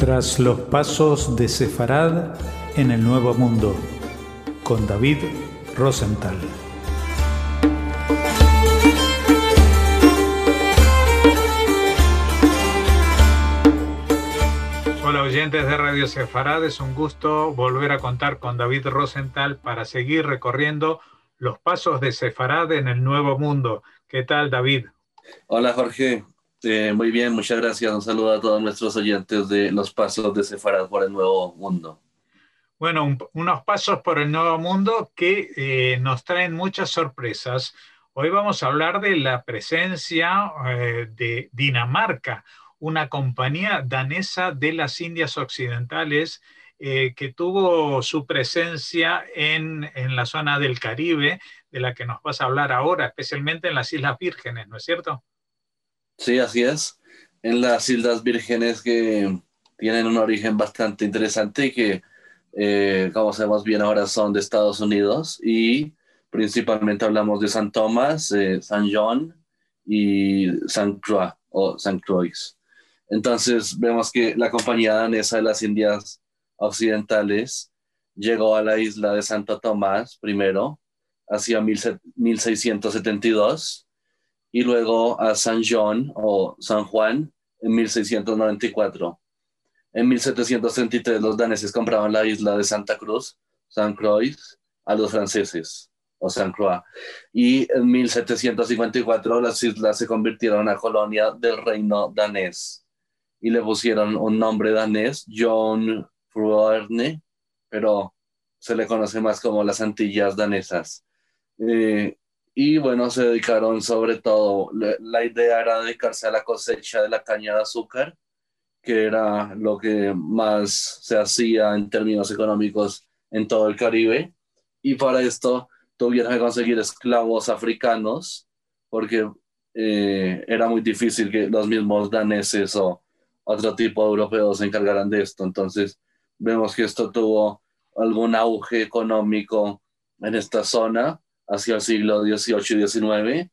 Tras los pasos de Sefarad en el Nuevo Mundo, con David Rosenthal. Hola oyentes de Radio Sefarad, es un gusto volver a contar con David Rosenthal para seguir recorriendo los pasos de Sefarad en el Nuevo Mundo. ¿Qué tal, David? Hola, Jorge. Muy bien, muchas gracias. Un saludo a todos nuestros oyentes de los pasos de Sefarad por el Nuevo Mundo. Bueno, unos pasos por el Nuevo Mundo que nos traen muchas sorpresas. Hoy vamos a hablar de la presencia de Dinamarca, una compañía danesa de las Indias Occidentales que tuvo su presencia en la zona del Caribe, de la que nos vas a hablar ahora, especialmente en las Islas Vírgenes, ¿no es cierto? Sí, así es. En las Islas Vírgenes, que tienen un origen bastante interesante y que, como sabemos bien ahora, son de Estados Unidos, y principalmente hablamos de San Tomás, San John y San Croix o San Croix. Entonces vemos que la compañía danesa de las Indias Occidentales llegó a la isla de Santo Tomás primero, hacia 1672, y luego a San John o San Juan en 1694. En 1733 los daneses compraban la isla de Santa Cruz, San Croix, a los franceses, o San Croix. Y en 1754 las islas se convirtieron en una colonia del reino danés y le pusieron un nombre danés, John Fruerne, pero se le conoce más como las Antillas danesas. Y bueno, se dedicaron sobre todo, la idea era dedicarse a la cosecha de la caña de azúcar, que era lo que más se hacía en términos económicos en todo el Caribe. Y para esto tuvieron que conseguir esclavos africanos, porque era muy difícil que los mismos daneses o otro tipo de europeos se encargaran de esto. Entonces vemos que esto tuvo algún auge económico en esta zona hacia el siglo XVIII y XIX,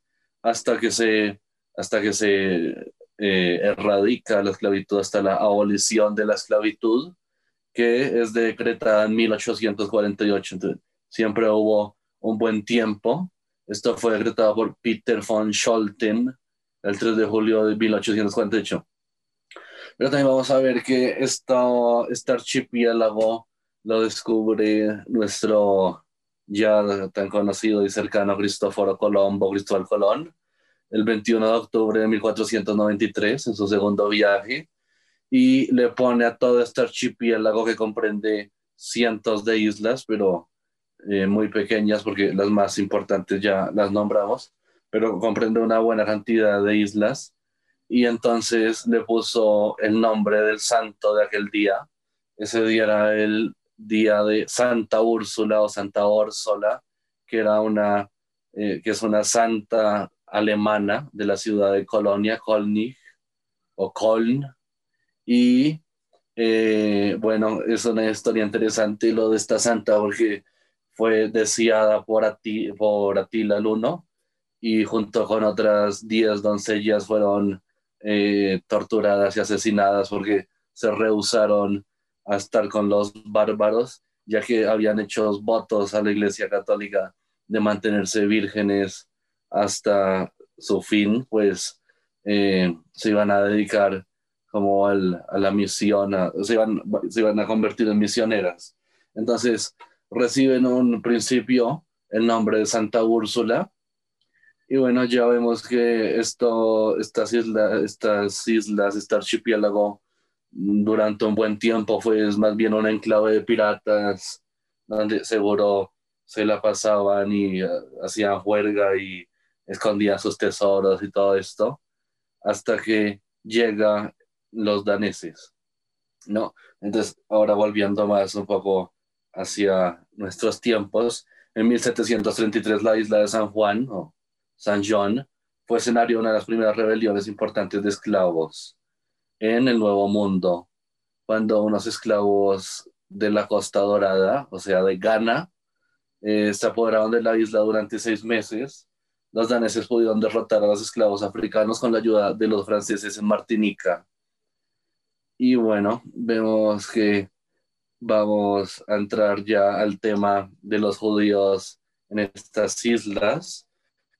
hasta que se erradica la esclavitud, hasta la abolición de la esclavitud, que es decretada en 1848. Entonces, siempre hubo un buen tiempo. Esto fue decretado por Peter von Scholten el 3 de julio de 1848. Pero también vamos a ver que este archipiélago lo descubre nuestro ya tan conocido y cercano Cristóbal Colón, el 21 de octubre de 1493, en su segundo viaje, y le pone a todo este archipiélago, que comprende cientos de islas, pero muy pequeñas, porque las más importantes ya las nombramos, pero comprende una buena cantidad de islas, y entonces le puso el nombre del santo de aquel día. Ese día era el día de Santa Úrsula o Santa Órsola, que es una santa alemana de la ciudad de Colonia, Kolnig o Köln. Y bueno, es una historia interesante lo de esta santa, porque fue deseada por Atila el Uno, y junto con otras 10 doncellas fueron torturadas y asesinadas porque se rehusaron a estar con los bárbaros, ya que habían hecho votos a la Iglesia Católica de mantenerse vírgenes hasta su fin. Pues se iban a dedicar como a la misión, se iban a convertir en misioneras. Entonces reciben un principio el nombre de Santa Úrsula. Y bueno, ya vemos que este archipiélago durante un buen tiempo fue más bien un enclave de piratas, donde seguro se la pasaban y hacían juerga y escondían sus tesoros y todo esto, hasta que llega los daneses, ¿no? Entonces, ahora volviendo más un poco hacia nuestros tiempos, en 1733 la isla de San Juan, o San John, fue escenario de una de las primeras rebeliones importantes de esclavos en el Nuevo Mundo, cuando unos esclavos de la Costa Dorada, o sea, de Ghana, se apoderaron de la isla durante 6 meses. Los daneses pudieron derrotar a los esclavos africanos con la ayuda de los franceses en Martinica. Y bueno, vemos que vamos a entrar ya al tema de los judíos en estas islas.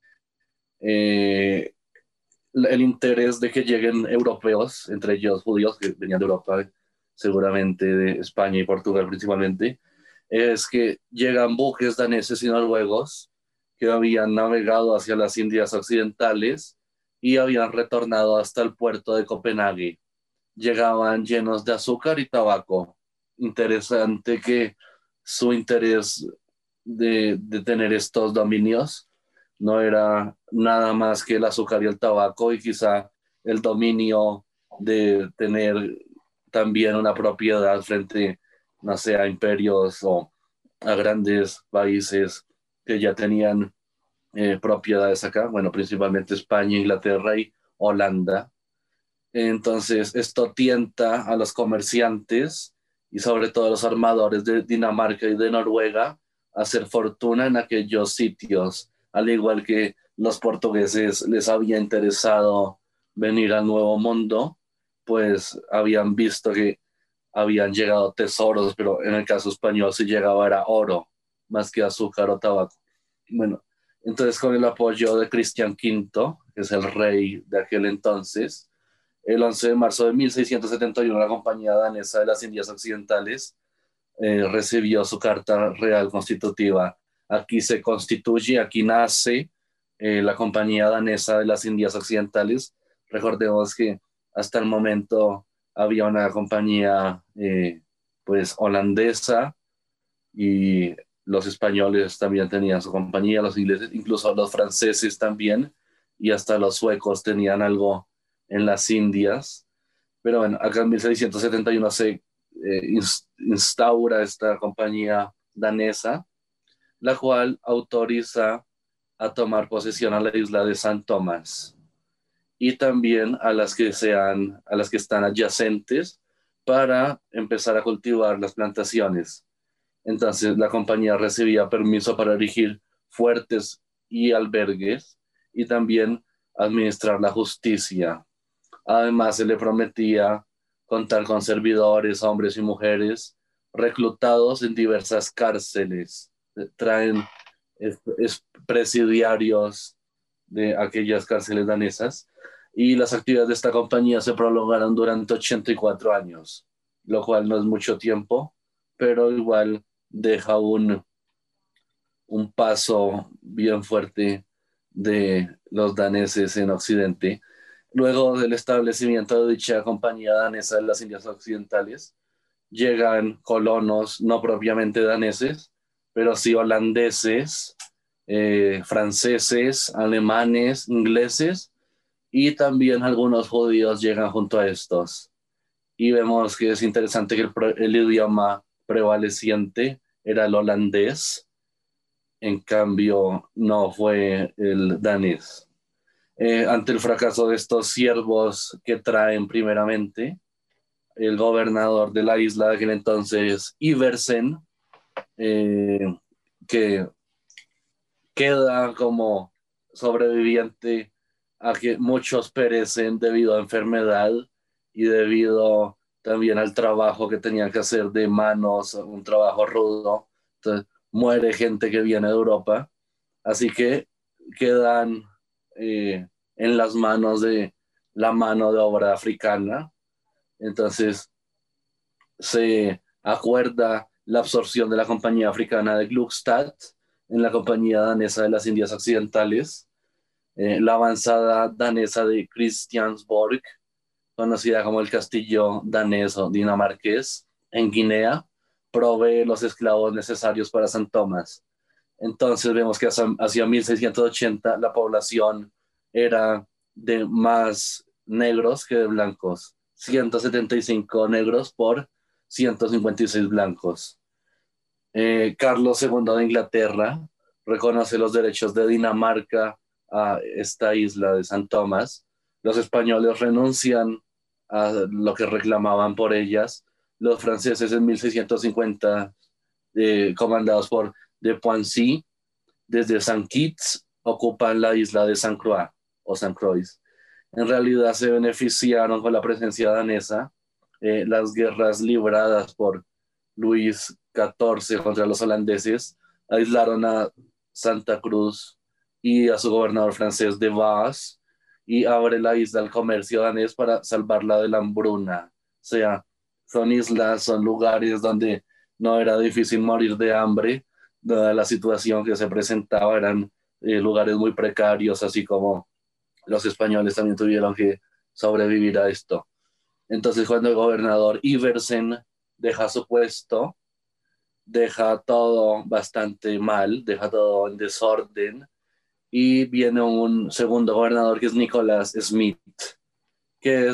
Eh, el interés de que lleguen europeos, entre ellos judíos que venían de Europa, seguramente de España y Portugal principalmente, es que llegan buques daneses y noruegos que habían navegado hacia las Indias Occidentales y habían retornado hasta el puerto de Copenhague. Llegaban llenos de azúcar y tabaco. Interesante que su interés de tener estos dominios no era nada más que el azúcar y el tabaco y quizá el dominio de tener también una propiedad frente, no sé, a imperios o a grandes países que ya tenían propiedades acá, bueno, principalmente España, Inglaterra y Holanda. Entonces, esto tienta a los comerciantes y sobre todo a los armadores de Dinamarca y de Noruega a hacer fortuna en aquellos sitios, al igual que los portugueses les había interesado venir al Nuevo Mundo, pues habían visto que habían llegado tesoros, pero en el caso español si llegaba era oro, más que azúcar o tabaco. Bueno, entonces con el apoyo de Cristian V, que es el rey de aquel entonces, el 11 de marzo de 1671, la Compañía Danesa de las Indias Occidentales recibió su Carta Real Constitutiva. Aquí se constituye, aquí nace la Compañía Danesa de las Indias Occidentales. Recordemos que hasta el momento había una compañía pues holandesa y los españoles también tenían su compañía, los ingleses, incluso los franceses también, y hasta los suecos tenían algo en las Indias. Pero bueno, acá en 1671 se instaura esta compañía danesa, la cual autoriza a tomar posesión a la isla de San Tomás y también a las que están adyacentes para empezar a cultivar las plantaciones. Entonces la compañía recibía permiso para erigir fuertes y albergues y también administrar la justicia. Además se le prometía contar con servidores, hombres y mujeres, reclutados en diversas cárceles. Traen presidiarios de aquellas cárceles danesas y las actividades de esta compañía se prolongaron durante 84 años, lo cual no es mucho tiempo, pero igual deja un paso bien fuerte de los daneses en Occidente. Luego del establecimiento de dicha compañía danesa en las Indias Occidentales, llegan colonos no propiamente daneses, pero sí holandeses, franceses, alemanes, ingleses y también algunos judíos llegan junto a estos. Y vemos que es interesante que el idioma prevaleciente era el holandés, en cambio no fue el danés. Ante el fracaso de estos siervos que traen primeramente, el gobernador de la isla de aquel entonces, Iversen, eh, que queda como sobreviviente a que muchos perecen debido a enfermedad y debido también al trabajo que tenían que hacer de manos, un trabajo rudo. Entonces, muere gente que viene de Europa, así que quedan en las manos de la mano de obra africana. Entonces se acuerda la absorción de la compañía africana de Gluckstadt en la compañía danesa de las Indias Occidentales, la avanzada danesa de Christiansborg, conocida como el castillo danés o dinamarqués, en Guinea, provee los esclavos necesarios para San Tomás. Entonces vemos que hacia 1680 la población era de más negros que de blancos, 175 negros por 156 blancos. Carlos II de Inglaterra reconoce los derechos de Dinamarca a esta isla de San Tomás. Los españoles renuncian a lo que reclamaban por ellas. Los franceses en 1650, comandados por de Poissy, desde San Kitts, ocupan la isla de San Croix o San Croix. En realidad se beneficiaron con la presencia danesa las guerras libradas por Luis XIV contra los holandeses, aislaron a Santa Cruz y a su gobernador francés de Vaas y abre la isla al comercio danés para salvarla de la hambruna. O sea, son islas, son lugares donde no era difícil morir de hambre, dada la situación que se presentaba, eran lugares muy precarios, así como los españoles también tuvieron que sobrevivir a esto. Entonces, cuando el gobernador Iversen deja su puesto, deja todo bastante mal, deja todo en desorden, y viene un segundo gobernador que es Nicholas Smith, que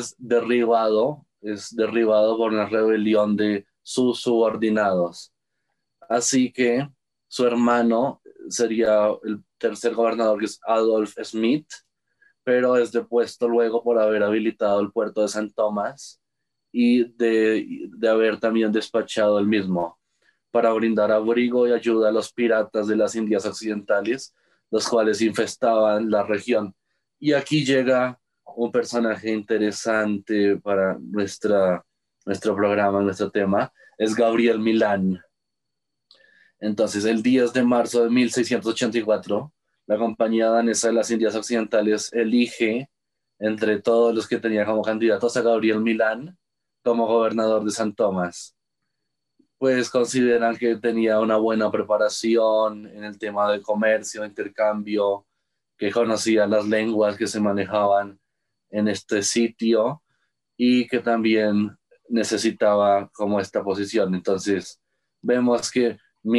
es derribado por una rebelión de sus subordinados. Así que su hermano sería el tercer gobernador, que es Adolf Smith, pero es depuesto luego por haber habilitado el puerto de San Tomás y de haber también despachado el mismo para brindar abrigo y ayuda a los piratas de las Indias Occidentales, los cuales infestaban la región. Y aquí llega un personaje interesante para nuestro programa, nuestro tema, es Gabriel Milán. Entonces, el 10 de marzo de 1684, la Compañía Danesa de las Indias Occidentales elige entre todos los que tenían como candidatos a Gabriel Milán como gobernador de San Tomás. Pues consideran que tenía una buena preparación en el tema de comercio, intercambio, que conocía las lenguas que se manejaban en este sitio y que también necesitaba como esta posición. Entonces, vemos que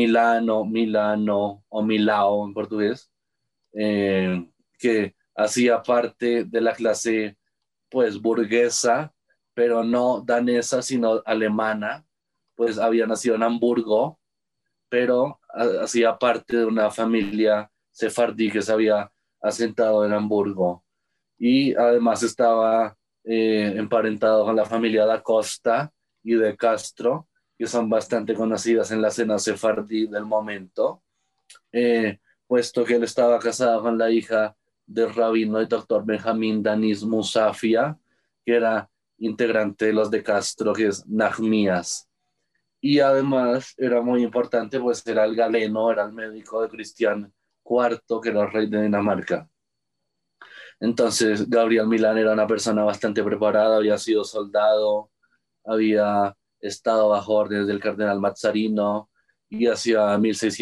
Milano o Milao en portugués, que hacía parte de la clase pues burguesa, pero no danesa, sino alemana, pues había nacido en Hamburgo, pero hacía parte de una familia sefardí que se había asentado en Hamburgo. Y además estaba emparentado con la familia da Costa y de Castro, que son bastante conocidas en la escena sefardí del momento, eh, puesto que él estaba casado con la hija del rabino y doctor Benjamín Danis Musafia, que era integrante de los de Castro, que es Nahmías. Y además era muy importante, pues era el galeno, era el médico de Cristian IV, que era el rey de Dinamarca. Entonces, Gabriel Milán era una persona bastante preparada, había sido soldado, había estado bajo órdenes del cardenal Mazzarino y hacia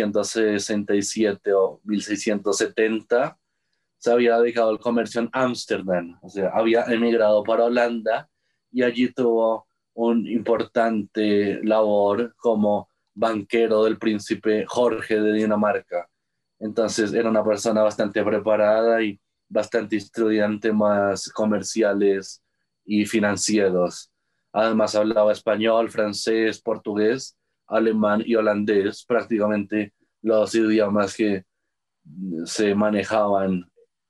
1667 o 1670 se había dedicado al comercio en Ámsterdam, o sea, había emigrado para Holanda y allí tuvo un importante labor como banquero del príncipe Jorge de Dinamarca. Entonces era una persona bastante preparada y bastante instruida en temas comerciales y financieros. Además hablaba español, francés, portugués, alemán y holandés, prácticamente los idiomas que se manejaban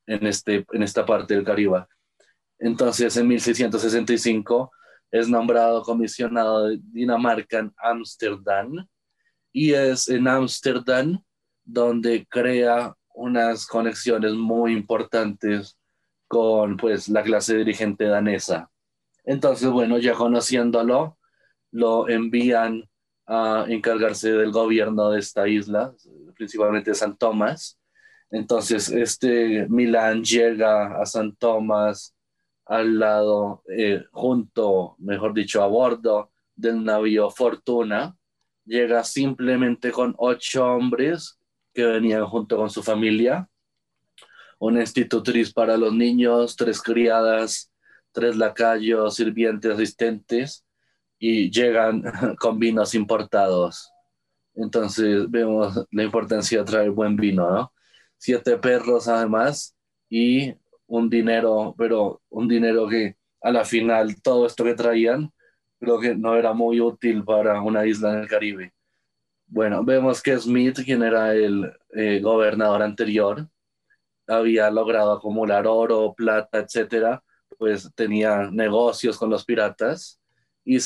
en esta parte del Caribe. Entonces, en 1665 es nombrado comisionado de Dinamarca en Ámsterdam y es en Ámsterdam donde crea unas conexiones muy importantes con pues la clase dirigente danesa. Entonces, bueno, ya conociéndolo, lo envían a encargarse del gobierno de esta isla, principalmente San Tomás. Entonces, este Milán llega a San Tomás al lado, junto, mejor dicho, a bordo del navío Fortuna. Llega simplemente con 8 hombres que venían junto con su familia, una institutriz para los niños, 3 criadas, 3 lacayos, sirvientes, asistentes, y llegan con vinos importados. Entonces vemos la importancia de traer buen vino, ¿no? 7 perros además y un dinero, pero un dinero que a la final todo esto que traían creo que no era muy útil para una isla en el Caribe. Bueno, vemos que Smith, quien era el gobernador anterior, había logrado acumular oro, plata, etcétera, pues tenía negocios con los piratas y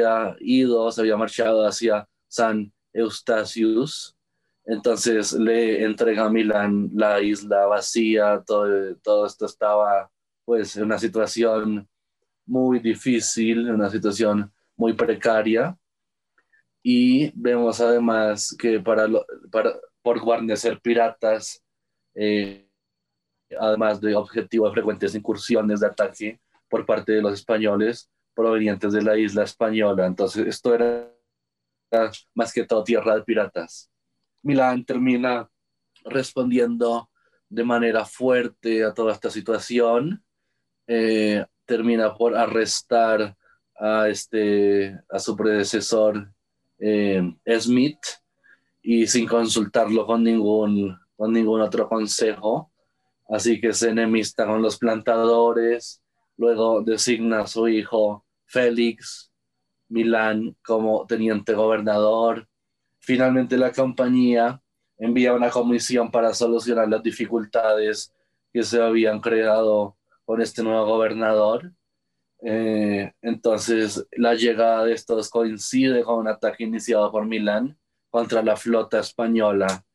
se había marchado hacia San Eustatius. Entonces le entrega a Milán la isla vacía, todo esto estaba pues en una situación muy difícil, una situación muy precaria. Y vemos además que por guarnecer piratas, además de objetivo de frecuentes incursiones de ataque por parte de los españoles provenientes de la isla española. Entonces esto era más que todo tierra de piratas. Milán termina respondiendo de manera fuerte a toda esta situación. Termina por arrestar a su predecesor Smith, y sin consultarlo con ningún otro consejo. Así que se enemista con los plantadores, luego designa a su hijo Félix Milán como teniente gobernador. Finalmente la compañía envía una comisión para solucionar las dificultades que se habían creado con este nuevo gobernador. Entonces la llegada de estos coincide con un ataque iniciado por Milán contra la flota española,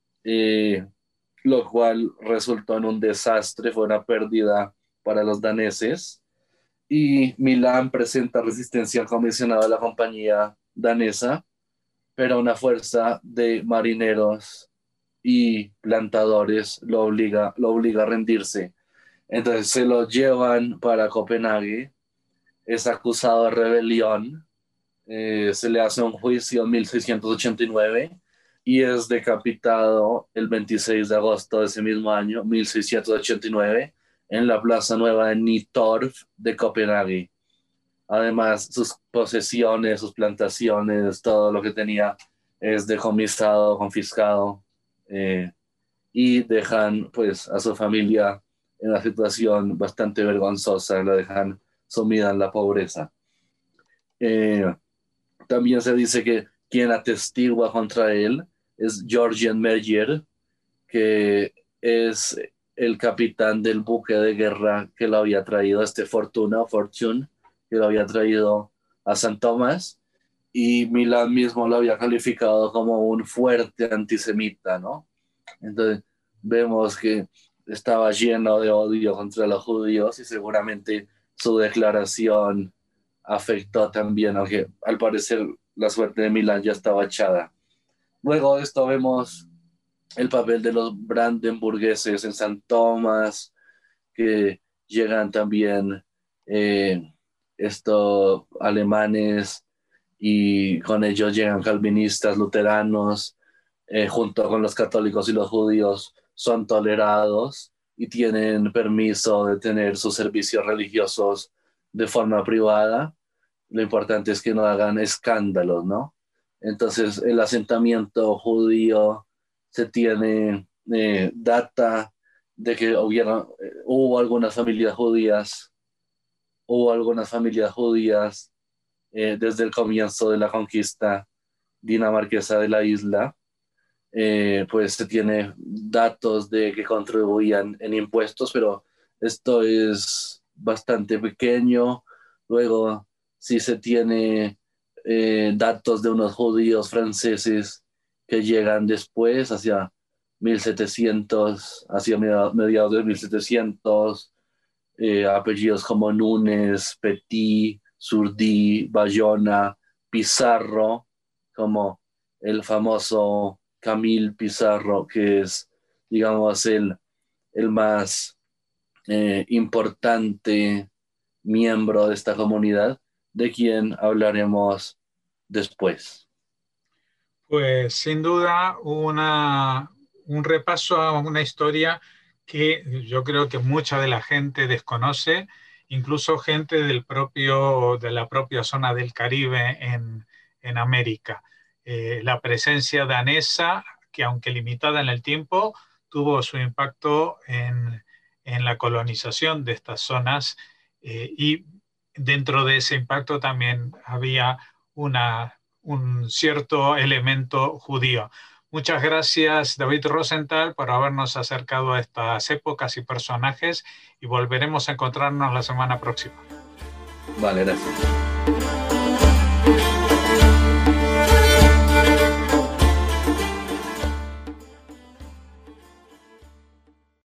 lo cual resultó en un desastre, fue una pérdida para los daneses, y Milán presenta resistencia al comisionado de la compañía danesa, pero una fuerza de marineros y plantadores lo obliga a rendirse. Entonces se lo llevan para Copenhague, es acusado de rebelión, se le hace un juicio en 1689 y es decapitado el 26 de agosto de ese mismo año, 1689, en la Plaza Nueva de Nytorv de Copenhague. Además, sus posesiones, sus plantaciones, todo lo que tenía es decomisado, confiscado, y dejan pues a su familia en una situación bastante vergonzosa, la dejan sumida en la pobreza. También se dice que quien atestigua contra él es Georgen Meyer, que es el capitán del buque de guerra que lo había traído, Fortune, que lo había traído a San Tomás, y Milán mismo lo había calificado como un fuerte antisemita, ¿no? Entonces vemos que estaba lleno de odio contra los judíos, y seguramente su declaración afectó también, aunque al parecer la suerte de Milán ya estaba echada. Luego de esto vemos el papel de los brandenburgueses en San Tomás, que llegan también alemanes, y con ellos llegan calvinistas, luteranos, junto con los católicos y los judíos son tolerados y tienen permiso de tener sus servicios religiosos de forma privada. Lo importante es que no hagan escándalos, ¿no? Entonces el asentamiento judío se tiene data de que hubo algunas familias judías desde el comienzo de la conquista dinamarquesa de la isla. Pues se tiene datos de que contribuían en impuestos, pero esto es bastante pequeño. Luego sí se tiene datos de unos judíos franceses que llegan después, hacia 1700, hacia mediados de 1700, apellidos como Núñez, Petit, Surdí, Bayona, Pizarro, como el famoso Camille Pizarro, que es, digamos, el más importante miembro de esta comunidad, de quien hablaremos después. Pues sin duda un repaso a una historia que yo creo que mucha de la gente desconoce, incluso gente de la propia zona del Caribe en América. La presencia danesa, que aunque limitada en el tiempo, tuvo su impacto en la colonización de estas zonas, y dentro de ese impacto también había un cierto elemento judío. Muchas gracias, David Rosenthal, por habernos acercado a estas épocas y personajes, y volveremos a encontrarnos la semana próxima. Vale, gracias.